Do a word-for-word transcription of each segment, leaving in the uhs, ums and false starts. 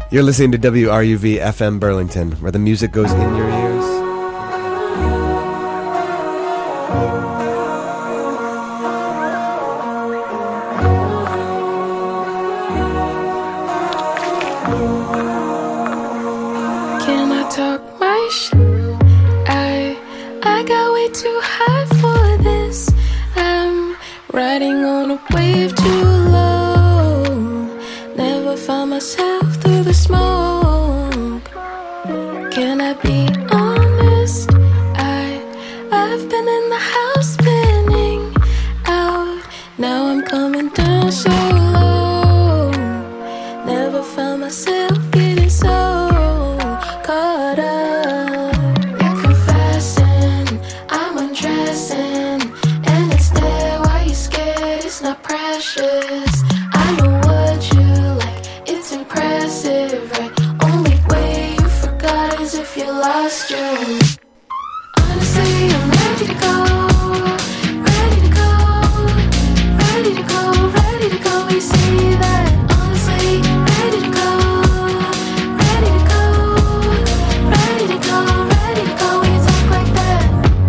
You're listening to W R U V F M Burlington, where the music goes in your ears. Can I talk my shit? I, I got way too high for this. I'm riding on a wave too low. Never found myself through the smoke. Can I be honest? I, I've been in the house spinning out. Now I'm coming down so low. Never found myself getting so caught up. You're confessing, I'm undressing, and it's there. Why you scared? It's not precious. I know what you like, it's impressive, right? Only way you forgot is if you lost your own. Honestly, I'm ready to go, ready to go, ready to go, ready to go. You see that? Honestly, ready to go, ready to go, ready to go, ready to go. When you talk like that,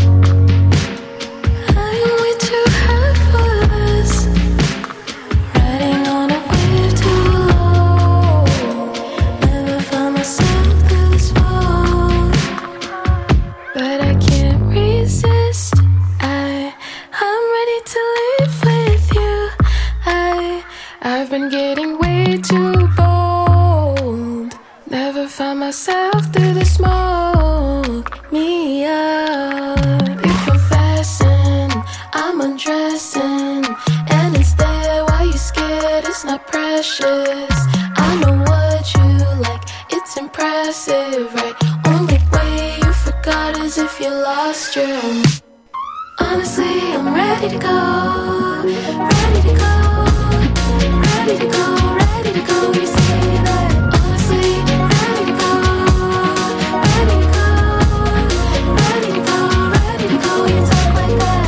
I am way too high for this. Riding on a wave too low. Never found myself through the smoke, but I can't resist. I, I'm ready to live with you. I, I've been getting way too bold. Never found myself through the smoke. Me up. You're confessing, I'm undressing, and it's there. Why you scared? It's not precious. I know what you like, it's impressive, right? Only way you forgot is if you lost your own. Honestly, I'm ready to go, ready to go, ready to go, ready to go. You say that. Honestly, ready to go, ready to go, ready to go, ready to go. You talk like that.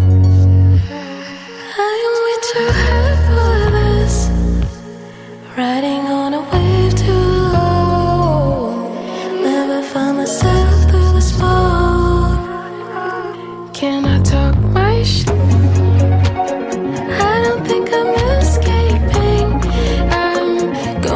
I am way too high for this. Riding on a wave too low. Never found myself through the smoke. Can I talk my shit? I don't think I'm escaping. I'm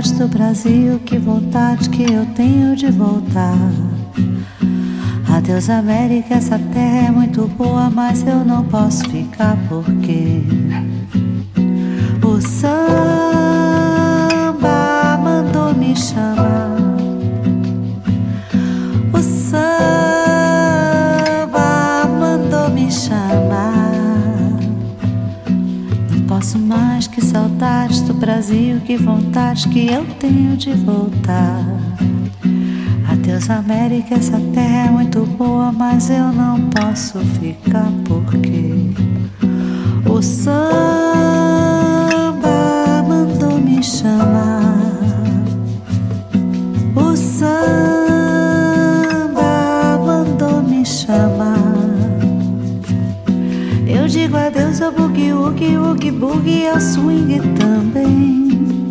saudades do Brasil, que vontade que eu tenho de voltar. Adeus América, essa terra é muito boa, mas eu não posso ficar porque o samba mandou me chamar. O samba mandou me chamar. Não posso mais, que saudades do Brasil, que vontade que eu tenho de voltar. Adeus América, essa terra é muito boa, mas eu não posso ficar porque o samba mandou me chamar. O samba mandou me chamar. Eu digo adeus ao boogie, woogie, woogie, boogie, ao swing também.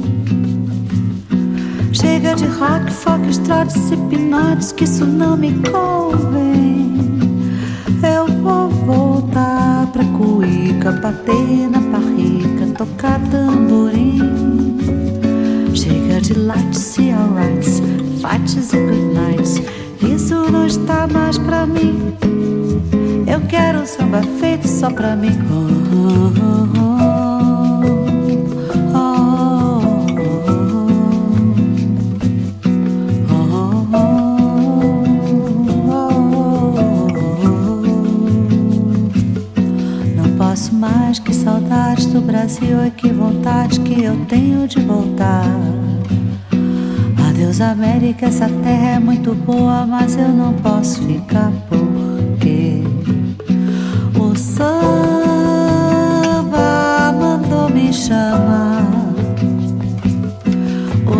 Chega de rock, folk, trotes e pinotes, que isso não me convém. Eu vou voltar pra cuíca, bater na barriga, tocar tamborim. Chega de lights e alrights, fights e good nights, isso não está mais pra mim. Eu quero um samba feito só pra mim. Oh, oh, oh, oh. Mais que saudades do Brasil, é que vontade que eu tenho de voltar. Adeus América, essa terra é muito boa, mas eu não posso ficar porque o samba mandou me chamar. O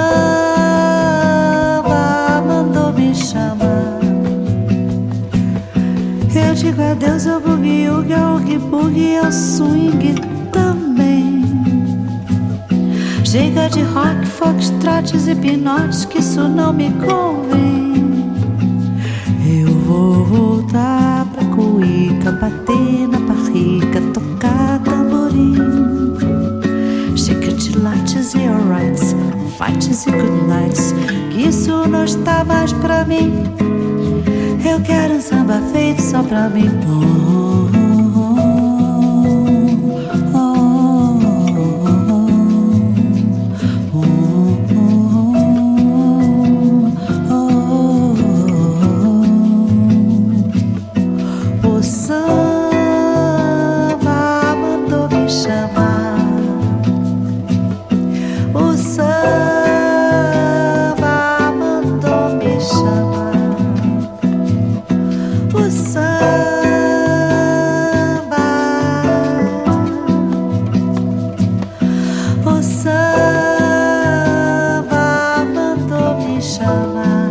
samba mandou me chamar. Eu digo adeus ao boogie, woogie, ao oogie boogie, ao swing também. Chega de rock, folk, trotes e pinotes, que isso não me convém. Eu vou voltar pra cuíca, bater na barriga, tocar tamborim. Chega de lights e alrights, fights e good nights, que isso não está mais pra mim. Eu quero um samba feito só pra mim. Oh, oh, oh, oh, oh, oh. O samba mandou me chamar. O samba mandou me chamar. O samba, o samba mandou me chamar.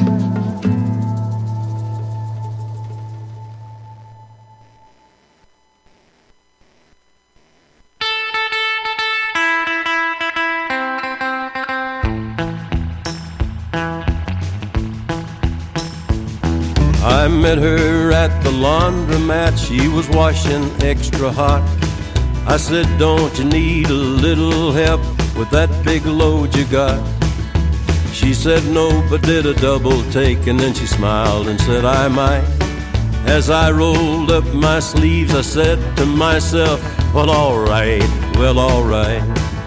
I met her at the laundromat, she was washing extra hot. I said, don't you need a little help with that big load you got? She said no, but did a double take, and then she smiled and said I might. As I rolled up my sleeves, I said to myself, well, alright, well, alright.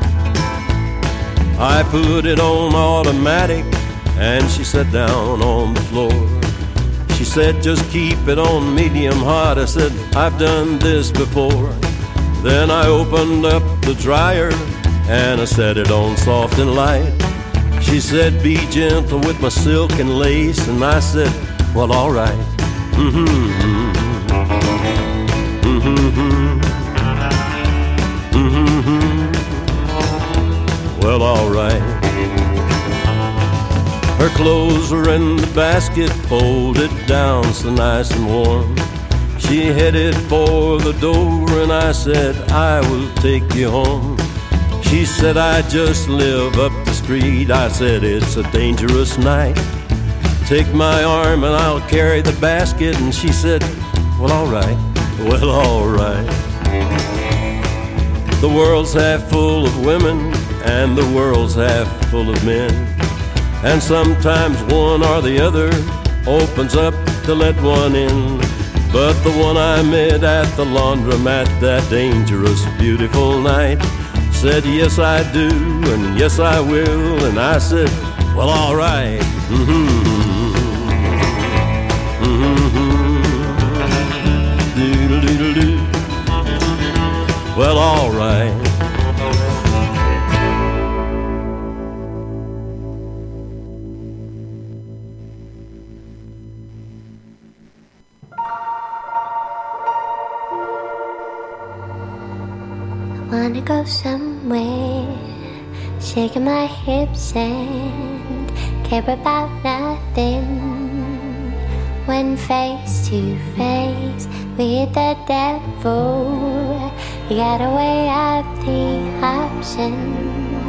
I put it on automatic, and she sat down on the floor. She said, just keep it on medium hot. I said, I've done this before. Then I opened up the dryer and I set it on soft and light. She said, be gentle with my silk and lace. And I said, well, all right. Mm-hmm, mm-hmm, mm-hmm, mm-hmm. Well, all right. Her clothes were in the basket, folded down so nice and warm. She headed for the door and I said, I will take you home. She said, I just live up the street. I said, it's a dangerous night. Take my arm and I'll carry the basket. And she said, well, all right, well, all right. The world's half full of women and the world's half full of men. And sometimes one or the other opens up to let one in. But the one I met at the laundromat that dangerous, beautiful night said, yes, I do, and yes, I will. And I said, well, all right. Mm-hmm. Mm-hmm. Doodle-doodle-doo. Well, all right. Wanna go somewhere, shaking my hips and care about nothing. When face to face with the devil, you gotta weigh up the options.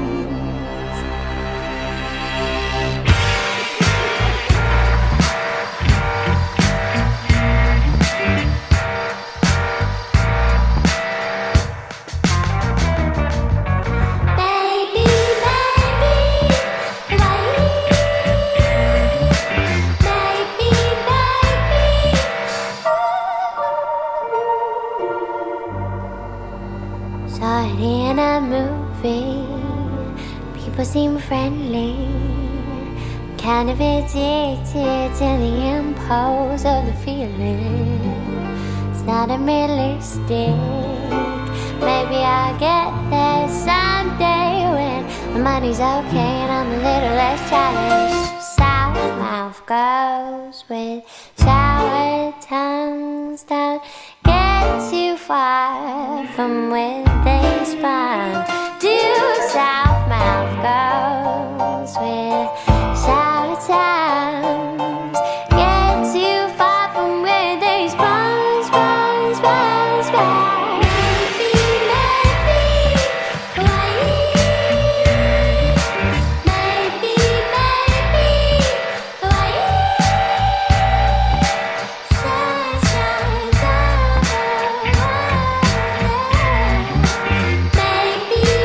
In a movie, people seem friendly, kind of addicted to the impulse of the feeling. It's not unrealistic. Maybe I'll get there someday when my money's okay and I'm a little less challenged. Southmouth goes with shower tongues. Don't get too far from where they spawn. Do Southmouth goes with shower tongues. Get too far from where they spawn, spawn, spawn, spawn. Maybe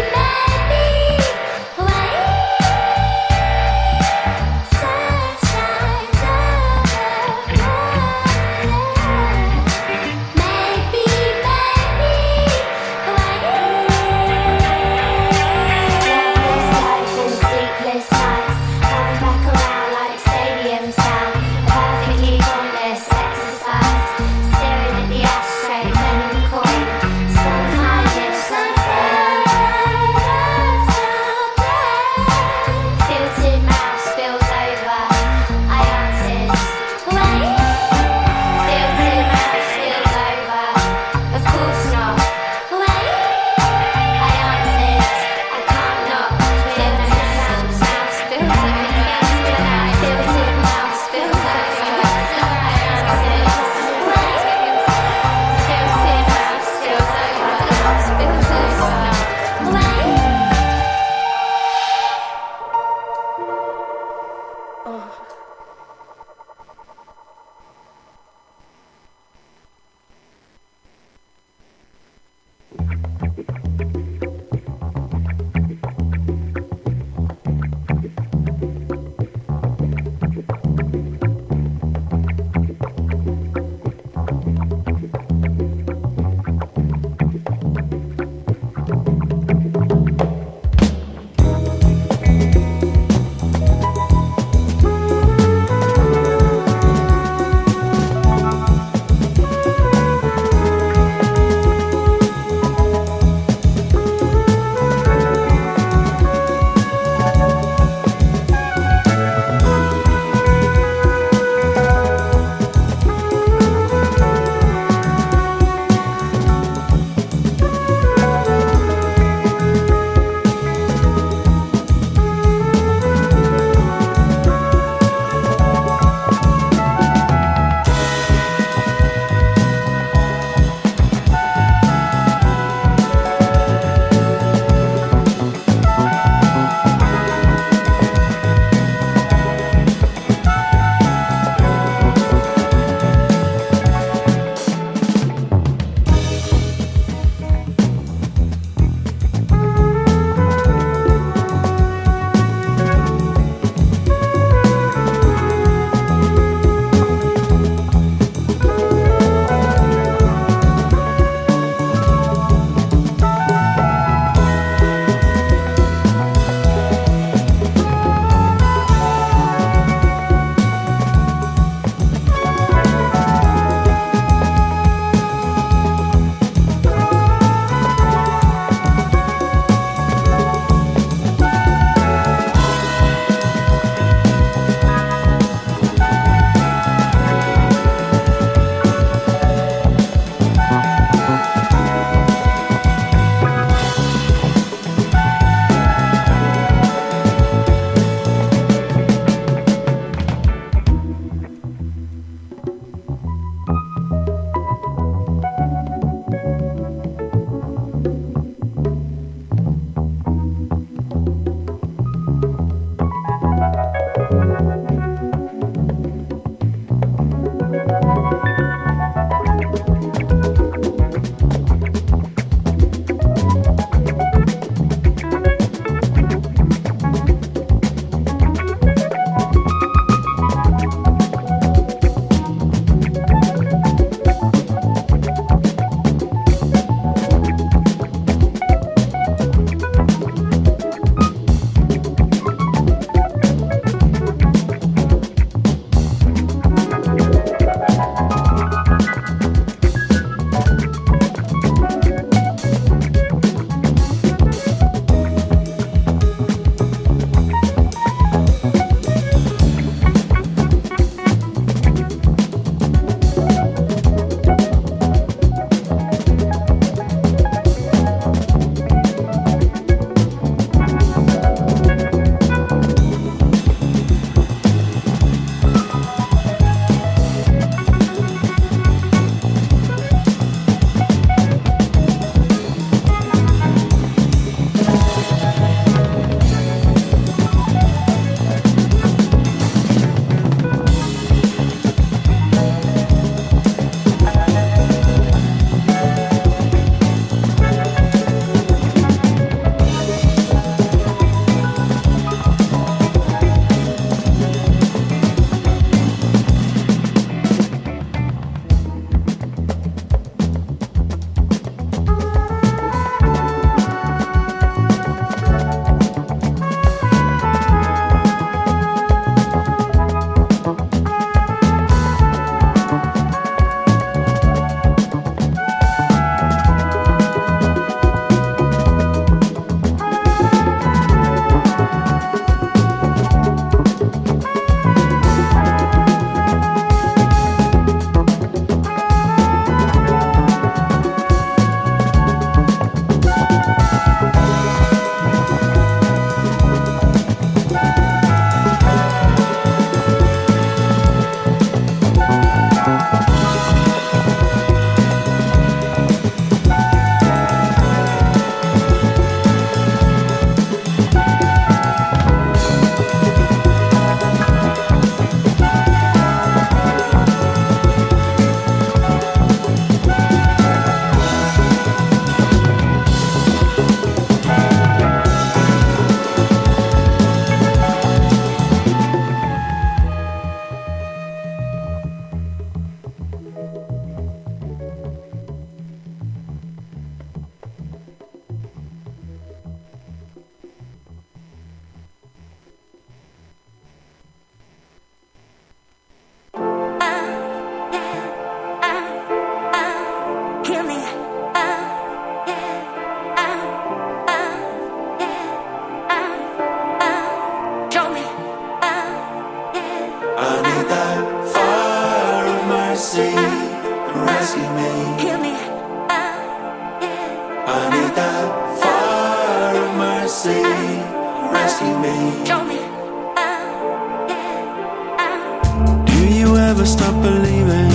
rescue me. Heal me out, yeah. I need that fire of mercy. Rescue me. Show me out, yeah. Out. Do you ever stop believing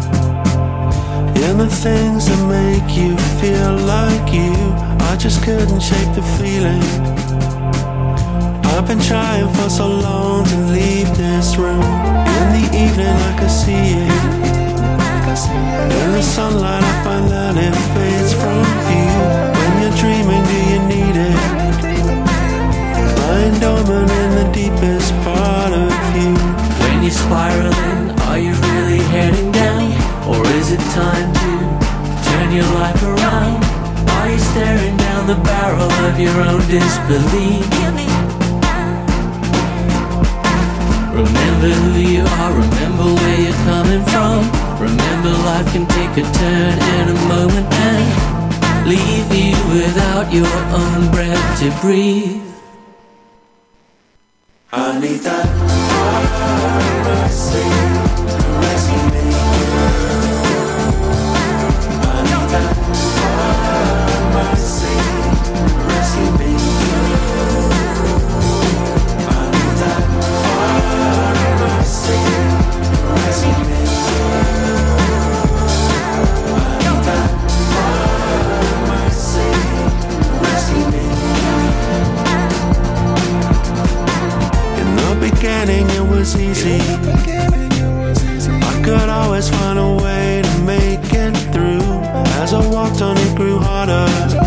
in the things that make you feel like you? I just couldn't shake the feeling. I've been trying for so long to leave this room. In the evening I can see it. In the sunlight I find that it fades from view. When you're dreaming, do you need it? Lying dormant in the deepest part of you. When you're spiraling, are you really heading down? Or is it time to turn your life around? Are you staring down the barrel of your own disbelief? Remember who you are, remember where you're coming from. Remember life can take a turn in a moment and leave you without your own breath to breathe. I need that fire mercy to rescue me. I need that fire mercy to rescue me. I need that fire mercy to rescue me. I need that fire mercy to rescue me. In the beginning it was easy. I could always find a way to make it through. As I walked on it grew harder.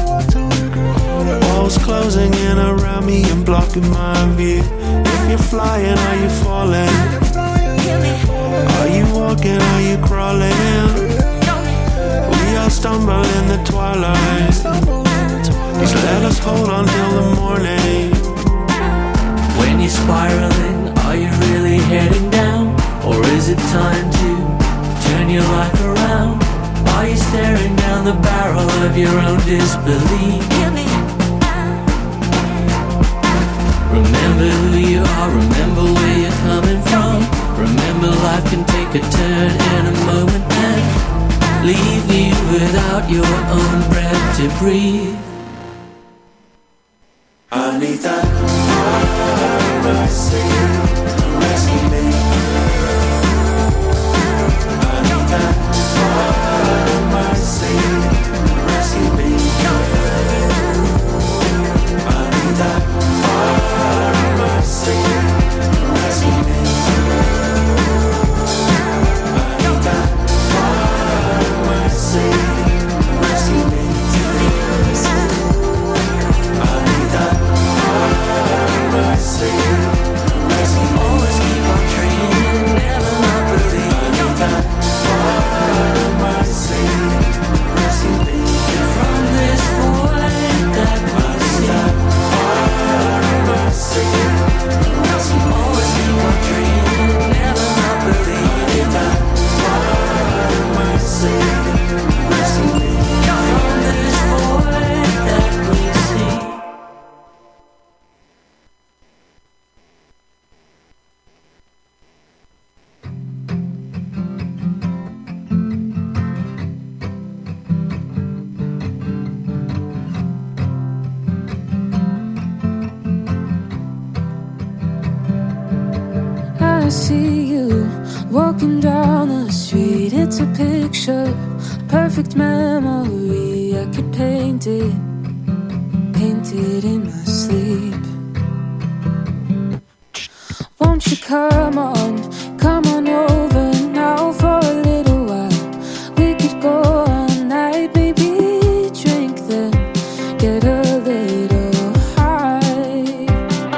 Walls closing in around me and blocking my view. If you're flying, are you falling? Are you walking, are you crawling? We all stumble in the twilight. Just let us hold on till the morning. When you're spiraling, are you really heading down? Or is it time to turn your life around? Are you staring down the barrel of your own disbelief? Remember who you are, remember where you're coming from. Remember life can take a turn in a moment and leave you without your own breath to breathe. I need that fire mercy to rescue me. I need that fire mercy to rescue me. I need that fire mercy to rescue me. I need that fire mercy to rescue me. I need that fire mercy to rescue me. Always keep on dreaming, never not believe. I need that fire mercy to rescue me. From this void that we see. That fire mercy to rescue me. Always keep on dreaming, never not believe. I need that fire mercy to rescue me. From this void that we see. I see you walking down the street. It's a picture, perfect memory. I could paint it, paint it in my sleep. Won't you come on, come on over now for a little while? We could go all night, maybe drink then get a little high.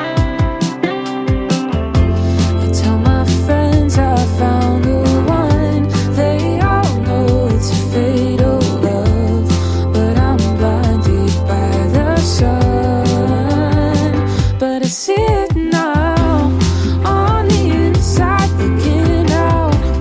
I tell my friends I found the one. They all know it's a fatal love, but I'm blinded by the sun. But I see it now, on the inside looking out.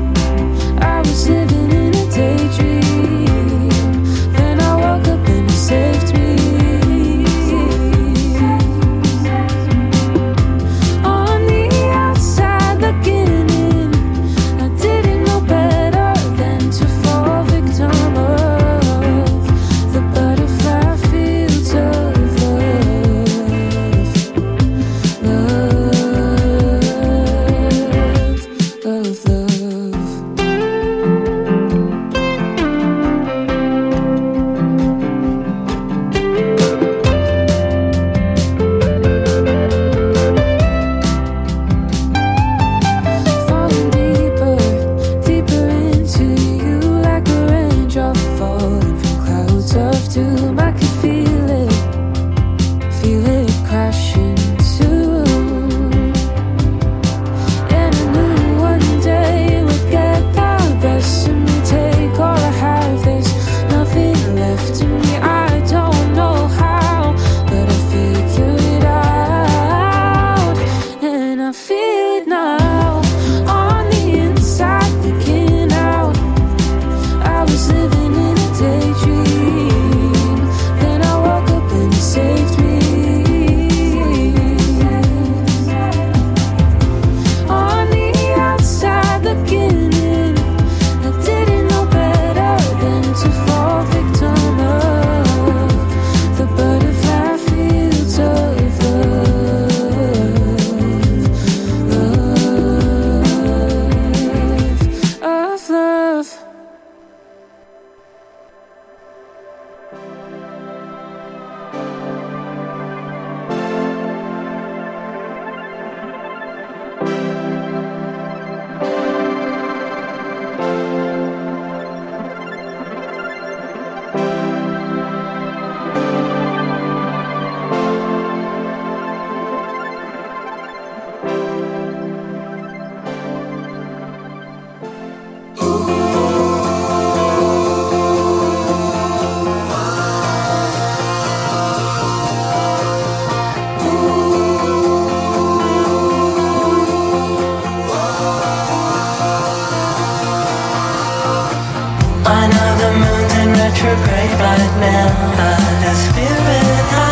retrograde right now. A spirit